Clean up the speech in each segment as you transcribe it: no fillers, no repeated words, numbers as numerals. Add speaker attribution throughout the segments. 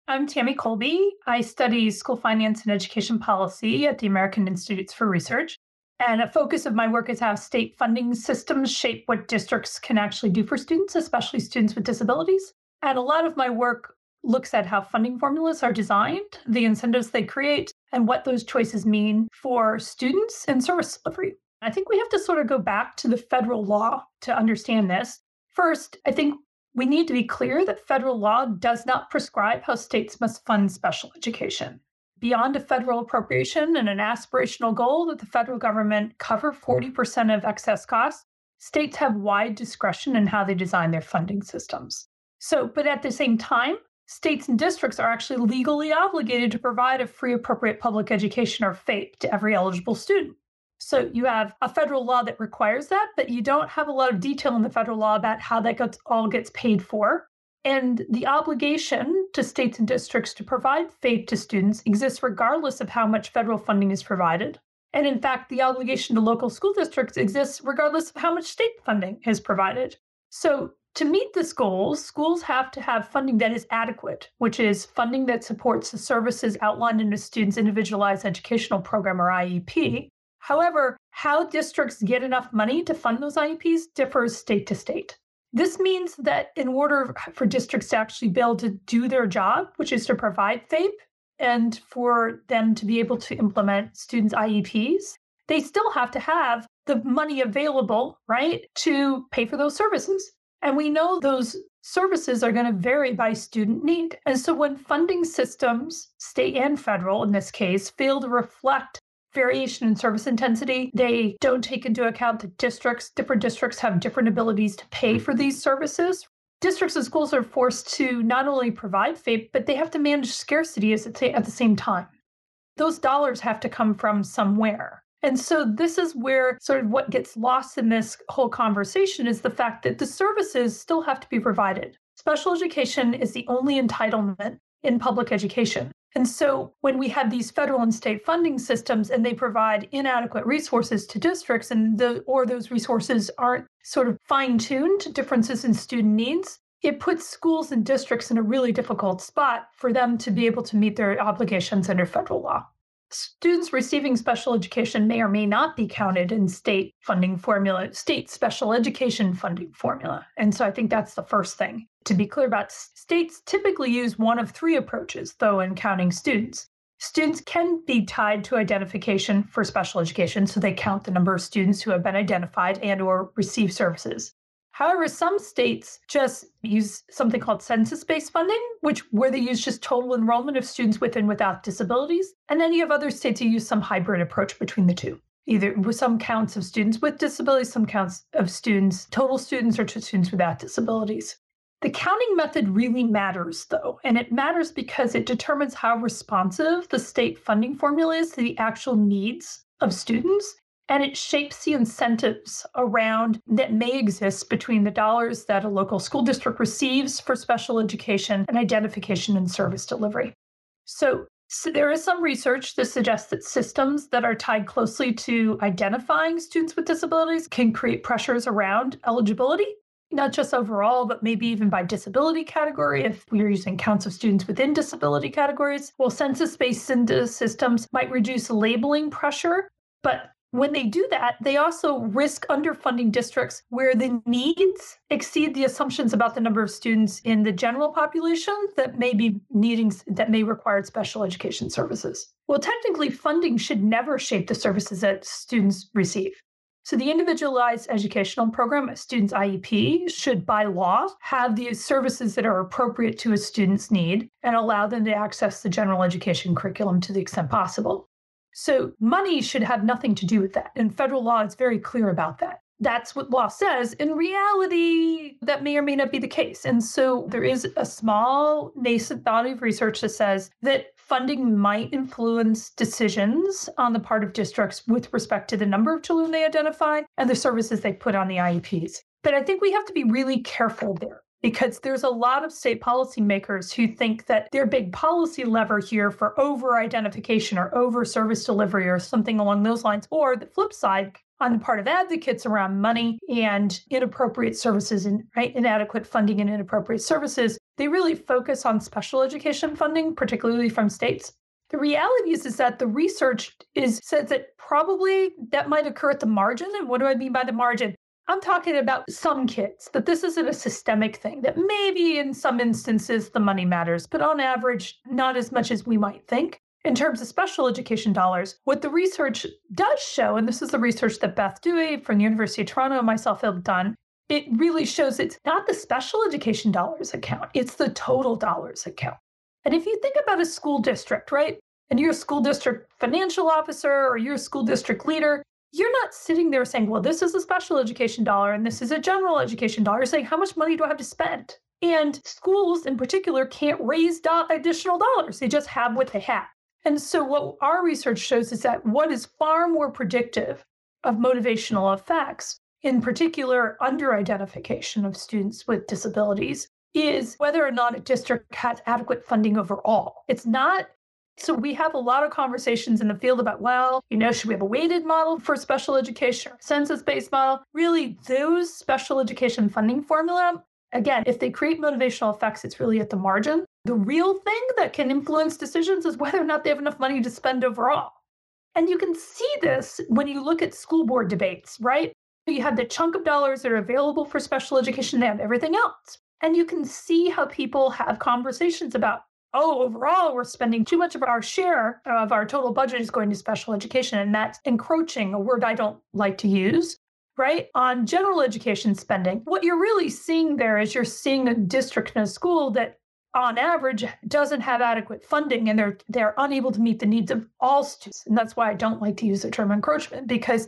Speaker 1: I'm Tammy Colby. I study school finance and education policy at the American Institutes for Research. And a focus of my work is how state funding systems shape what districts can actually do for students, especially students with disabilities. And a lot of my work looks at how funding formulas are designed, the incentives they create, and what those choices mean for students and service delivery. I think we have to sort of go back to the federal law to understand this. First, I think we need to be clear that federal law does not prescribe how states must fund special education. Beyond a federal appropriation and an aspirational goal that the federal government cover 40% of excess costs, states have wide discretion in how they design their funding systems. But at the same time, states and districts are actually legally obligated to provide a free appropriate public education or FAPE to every eligible student. So you have a federal law that requires that, but you don't have a lot of detail in the federal law about how that all gets paid for. And the obligation to states and districts to provide FAPE to students exists regardless of how much federal funding is provided. And in fact, the obligation to local school districts exists regardless of how much state funding is provided. So to meet this goal, schools have to have funding that is adequate, which is funding that supports the services outlined in a student's individualized educational program or IEP. However, how districts get enough money to fund those IEPs differs state to state. This means that in order for districts to actually be able to do their job, which is to provide FAPE, and for them to be able to implement students' IEPs, they still have to have the money available, right, to pay for those services. And we know those services are going to vary by student need. And so when funding systems, state and federal in this case, fail to reflect variation in service intensity, they don't take into account that different districts have different abilities to pay for these services. Districts and schools are forced to not only provide FAPE, but they have to manage scarcity at the same time. Those dollars have to come from somewhere. And so this is where sort of what gets lost in this whole conversation is the fact that the services still have to be provided. Special education is the only entitlement in public education. And so when we have these federal and state funding systems and they provide inadequate resources to districts or those resources aren't sort of fine-tuned to differences in student needs, it puts schools and districts in a really difficult spot for them to be able to meet their obligations under federal law. Students receiving special education may or may not be counted in state funding formula, state special education funding formula. And so I think that's the first thing to be clear about. States typically use one of three approaches, though, in counting students. Students can be tied to identification for special education, so they count the number of students who have been identified and or receive services. However, some states just use something called census-based funding, where they use just total enrollment of students with and without disabilities. And then you have other states who use some hybrid approach between the two, either with some counts of students with disabilities, some counts of students, total students, or to students without disabilities. The counting method really matters, though, and it matters because it determines how responsive the state funding formula is to the actual needs of students. And it shapes the incentives around that may exist between the dollars that a local school district receives for special education and identification and service delivery. So there is some research that suggests that systems that are tied closely to identifying students with disabilities can create pressures around eligibility, not just overall, but maybe even by disability category if we're using counts of students within disability categories. Well, census-based systems might reduce labeling pressure, but when they do that, they also risk underfunding districts where the needs exceed the assumptions about the number of students in the general population that may require special education services. Well, technically, funding should never shape the services that students receive. So the individualized educational program, a student's IEP, should by law have the services that are appropriate to a student's need and allow them to access the general education curriculum to the extent possible. So money should have nothing to do with that. And federal law is very clear about that. That's what law says. In reality, that may or may not be the case. And so there is a small nascent body of research that says that funding might influence decisions on the part of districts with respect to the number of children they identify and the services they put on the IEPs. But I think we have to be really careful there, because there's a lot of state policymakers who think that their big policy lever here for over-identification or over-service delivery or something along those lines, or the flip side, on the part of advocates around money and inappropriate services and inadequate funding and inappropriate services, they really focus on special education funding, particularly from states. The reality is that the research says that probably that might occur at the margin. And what do I mean by the margin? I'm talking about some kids, that this isn't a systemic thing, that maybe in some instances the money matters, but on average, not as much as we might think. In terms of special education dollars, what the research does show, and this is the research that Beth Dewey from the University of Toronto and myself have done, it really shows it's not the special education dollars account, it's the total dollars account. And if you think about a school district, right, and you're a school district financial officer or you're a school district leader, you're not sitting there saying, well, this is a special education dollar and this is a general education dollar. You're saying, how much money do I have to spend? And schools in particular can't raise additional dollars. They just have what they have. And so what our research shows is that what is far more predictive of motivational effects, in particular under-identification of students with disabilities, is whether or not a district has adequate funding overall. It's not. So we have a lot of conversations in the field about, well, should we have a weighted model for special education or census-based model? Really, those special education funding formula, again, if they create motivational effects, it's really at the margin. The real thing that can influence decisions is whether or not they have enough money to spend overall. And you can see this when you look at school board debates, right? You have the chunk of dollars that are available for special education, they have everything else. And you can see how people have conversations about, oh, overall, we're spending too much of our share of our total budget is going to special education. And that's encroaching, a word I don't like to use, right? On general education spending. What you're really seeing there is you're seeing a district and a school that on average doesn't have adequate funding and they're unable to meet the needs of all students. And that's why I don't like to use the term encroachment, because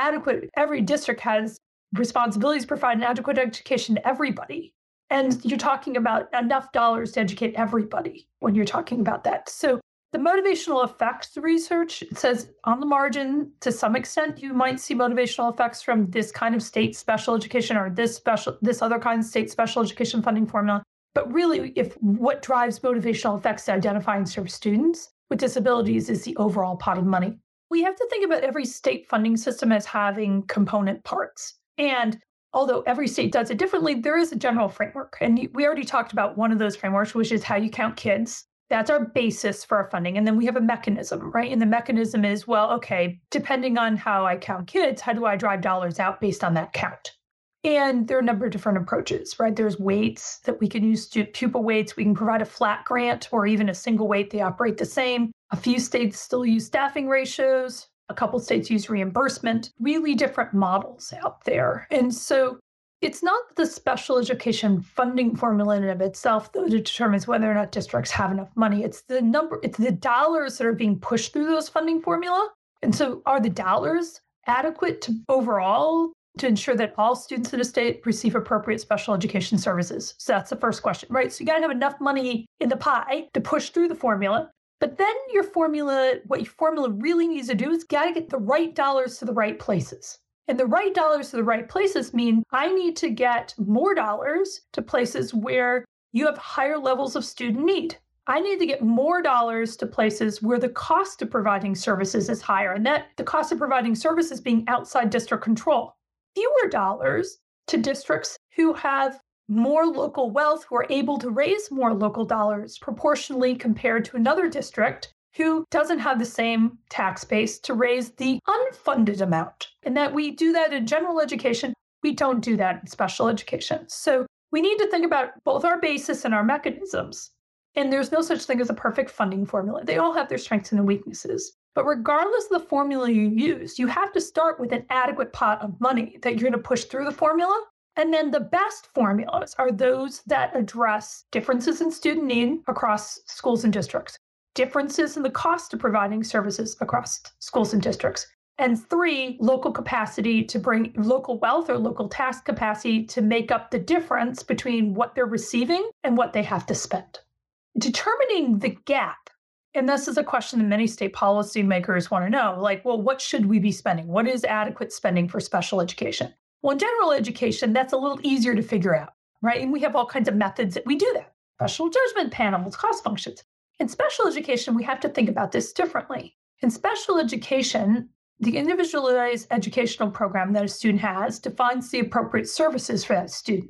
Speaker 1: every district has responsibilities to provide an adequate education to everybody. And you're talking about enough dollars to educate everybody when you're talking about that. So the motivational effects research says on the margin, to some extent, you might see motivational effects from this kind of state special education or this other kind of state special education funding formula. But really, if what drives motivational effects to identify and serve students with disabilities is the overall pot of money. We have to think about every state funding system as having component parts. And although every state does it differently, there is a general framework. And we already talked about one of those frameworks, which is how you count kids. That's our basis for our funding. And then we have a mechanism, right? And the mechanism is, well, okay, depending on how I count kids, how do I drive dollars out based on that count? And there are a number of different approaches, right? There's weights that we can use, pupil weights. We can provide a flat grant or even a single weight. They operate the same. A few states still use staffing ratios. A couple states use reimbursement, really different models out there. And so it's not the special education funding formula in and of itself that determines whether or not districts have enough money. It's the dollars that are being pushed through those funding formula. And so are the dollars adequate to overall to ensure that all students in a state receive appropriate special education services? So that's the first question, right? So you got to have enough money in the pie to push through the formula. But then what your formula really needs to do is got to get the right dollars to the right places. And the right dollars to the right places mean I need to get more dollars to places where you have higher levels of student need. I need to get more dollars to places where the cost of providing services is higher, and that the cost of providing services being outside district control. Fewer dollars to districts who have more local wealth, who are able to raise more local dollars proportionally compared to another district who doesn't have the same tax base to raise the unfunded amount. And that we do that in general education, we don't do that in special education. So we need to think about both our basis and our mechanisms. And there's no such thing as a perfect funding formula. They all have their strengths and weaknesses. But regardless of the formula you use, you have to start with an adequate pot of money that you're going to push through the formula. And then the best formulas are those that address differences in student need across schools and districts, differences in the cost of providing services across schools and districts, and 3, local capacity to bring local wealth or local tax capacity to make up the difference between what they're receiving and what they have to spend. Determining the gap, and this is a question that many state policymakers want to know, like, well, what should we be spending? What is adequate spending for special education? Well, in general education, that's a little easier to figure out, right? And we have all kinds of methods that we do that. Special judgment panels, cost functions. In special education, we have to think about this differently. In special education, the individualized educational program that a student has defines the appropriate services for that student.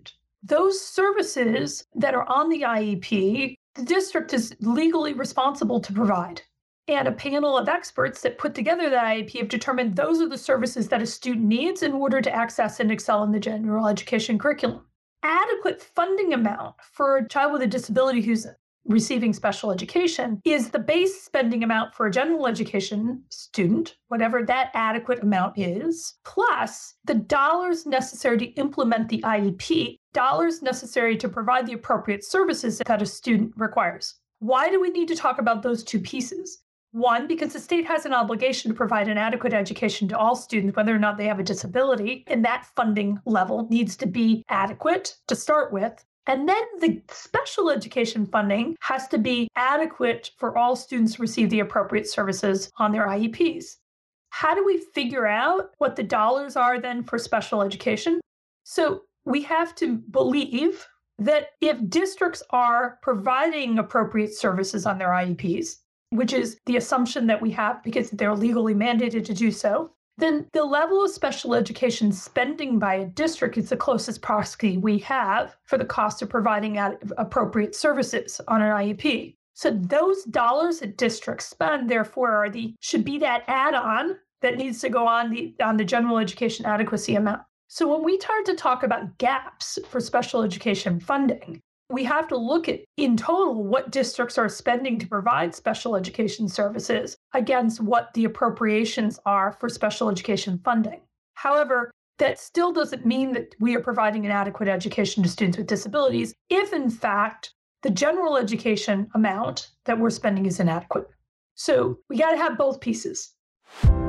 Speaker 1: those services that are on the IEP, the district is legally responsible to provide. And a panel of experts that put together the IEP have determined those are the services that a student needs in order to access and excel in the general education curriculum. Adequate funding amount for a child with a disability who's receiving special education is the base spending amount for a general education student, whatever that adequate amount is, plus the dollars necessary to implement the IEP, dollars necessary to provide the appropriate services that a student requires. Why do we need to talk about those two pieces? One, because the state has an obligation to provide an adequate education to all students, whether or not they have a disability, and that funding level needs to be adequate to start with. And then the special education funding has to be adequate for all students to receive the appropriate services on their IEPs. How do we figure out what the dollars are then for special education? So we have to believe that if districts are providing appropriate services on their IEPs, which is the assumption that we have because they're legally mandated to do so, then the level of special education spending by a district is the closest proxy we have for the cost of providing appropriate services on an IEP. So those dollars that districts spend, therefore, should be that add-on that needs to go on the general education adequacy amount. So when we start to talk about gaps for special education funding, we have to look at, in total, what districts are spending to provide special education services against what the appropriations are for special education funding. However, that still doesn't mean that we are providing an adequate education to students with disabilities if, in fact, the general education amount that we're spending is inadequate. So we got to have both pieces.